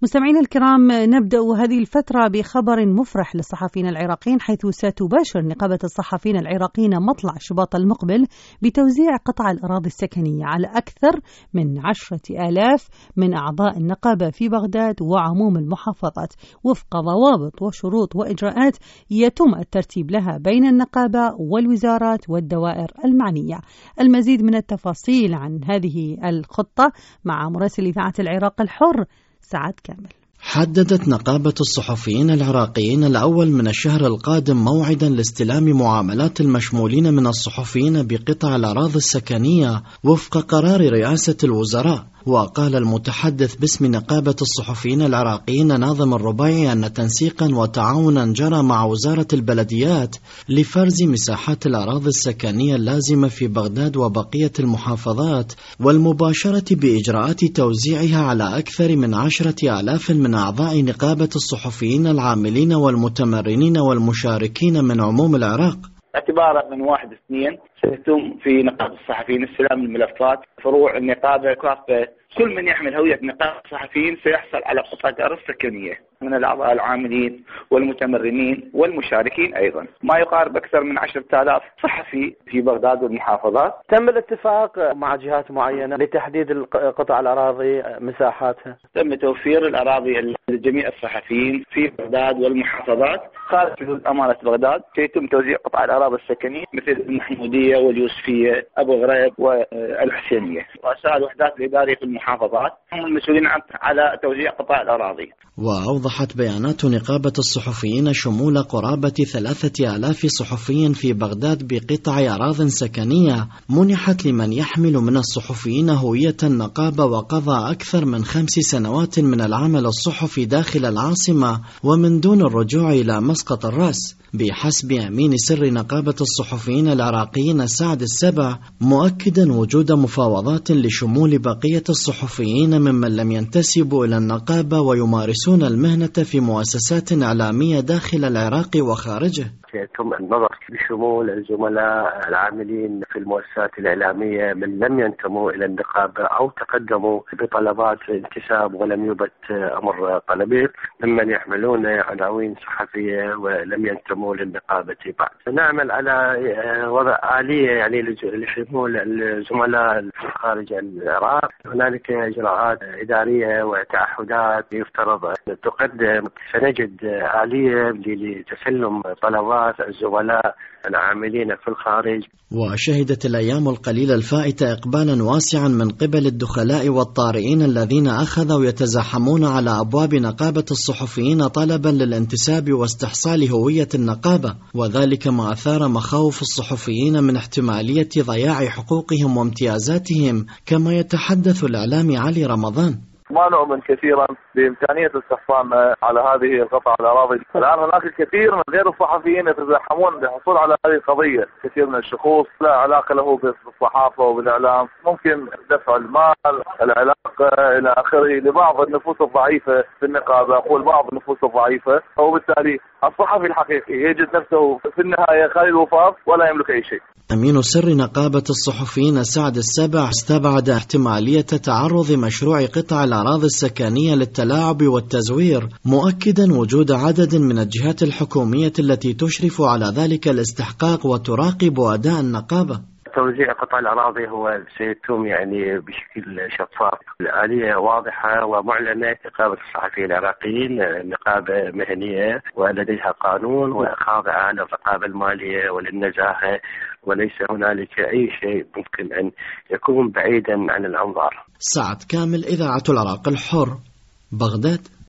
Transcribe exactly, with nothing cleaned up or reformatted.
مستمعينا الكرام، نبدأ هذه الفترة بخبر مفرح للصحفيين العراقيين، حيث ستباشر نقابة الصحفيين العراقيين مطلع شباط المقبل بتوزيع قطع الأراضي السكنية على أكثر من عشرة آلاف من أعضاء النقابة في بغداد وعموم المحافظات، وفق ضوابط وشروط وإجراءات يتم الترتيب لها بين النقابة والوزارات والدوائر المعنية. المزيد من التفاصيل عن هذه الخطة مع مراسل إذاعة العراق الحر سعد كامل. حددت نقابة الصحفيين العراقيين الأول من الشهر القادم موعدا لاستلام معاملات المشمولين من الصحفيين بقطع الأراضي السكنية وفق قرار رئاسة الوزراء. وقال المتحدث باسم نقابة الصحفيين العراقيين ناظم الربيعي أن تنسيقا وتعاونا جرى مع وزارة البلديات لفرز مساحات الأراضي السكنية اللازمة في بغداد وبقية المحافظات والمباشرة بإجراءات توزيعها على أكثر من عشرة آلاف من أعضاء نقابة الصحفيين العاملين والمتمرنين والمشاركين من عموم العراق. اعتبارا من واحد اثنين سيتم في نقابة الصحفيين استلام الملفات فروع النقابة كافة. كل من يحمل هوية نقابة الصحفيين سيحصل على قطعة أرض سكنية من الأعضاء العاملين والمتمرنين والمشاركين أيضا، ما يقارب أكثر من عشرة آلاف صحفي في بغداد والمحافظات. تم الاتفاق مع جهات معينة لتحديد قطع الأراضي مساحاتها. تم توفير الأراضي لجميع الصحفيين في بغداد والمحافظات. خارج حدود أمانة بغداد سيتم توزيع قطع الأراضي السكنية مثل المحمودية واليوسفية أبو غريب والحسينية. رؤساء الوحدات الإدارية في المحافظات هم المسؤولين على توزيع قطع الأراضي. وأوضحت بيانات نقابة الصحفيين شمول قرابة ثلاثة آلاف صحفي في بغداد بقطع أراضٍ سكنية منحت لمن يحمل من الصحفيين هوية النقابة وقضى أكثر من خمس سنوات من العمل الصحفي داخل العاصمة ومن دون الرجوع إلى مسقط الرأس. بحسب أمين سر نقابة الصحفيين العراقيين سعد السبع، مؤكدا وجود مفاوضات لشمول بقية الصحفيين ممن لم ينتسبوا إلى النقابة ويمارسون المهنة في مؤسسات إعلامية داخل العراق وخارجه. يتم النظر بشمول الزملاء العاملين في المؤسسات الإعلامية من لم ينتموا إلى النقابة أو تقدموا بطلبات الانتساب ولم يبت أمر طلبهم، ممن يحملون عناوين صحفية ولم ينتموا للنقابة بعد. نعمل على وضع آلية يعني لشمول الزملاء في خارج العراق. هنالك إجراءات إدارية وتعهدات يفترض أن تقدم. سنجد آلية لتسلم طلبات الزملاء العاملين في الخارج. وشهدت الأيام القليلة الفائتة إقبالا واسعا من قبل الدخلاء والطارئين الذين أخذوا يتزاحمون على أبواب نقابة الصحفيين طلبا للانتساب واستحصال هوية النقابة، وذلك ما أثار مخاوف الصحفيين من احتمالية ضياع حقوقهم وامتيازاتهم، كما يتحدث الإعلامي علي رمضان. ما نؤمن كثيرا بإمكانية استحصال على هذه القطع الأراضي. الآن هناك الكثير من غير الصحفيين يتزاحمون للحصول على هذه القضية. كثير من الشخوص لا علاقة له بالصحافة وبالإعلام، ممكن دفع المال، العلاقة إلى آخره لبعض النفوس الضعيفة في النقابة. أقول بعض النفوس الضعيفة، وبالتالي الصحفي الحقيقي يجد نفسه في النهاية خالي الوفاض ولا يملك أي شيء. أمين سر نقابة الصحفيين سعد السبع استبعد احتمالية تعرض مشروع قطع الأراضي السكنية للتلاعب والتزوير، مؤكدا وجود عدد من الجهات الحكومية التي تشرف على ذلك الاستحقاق وتراقب أداء النقابة. توزيع قطع الأراضي هو سيتم يعني بشكل شفاف، الآلية واضحة ومعلنة. نقابة الصحفيين العراقيين نقابة مهنية ولديها قانون وخاضعة للرقابة المالية وللنزاهة، وليس هنالك أي شيء ممكن أن يكون بعيدا عن الأنظار. سعد كامل، إذاعة العراق الحر، بغداد.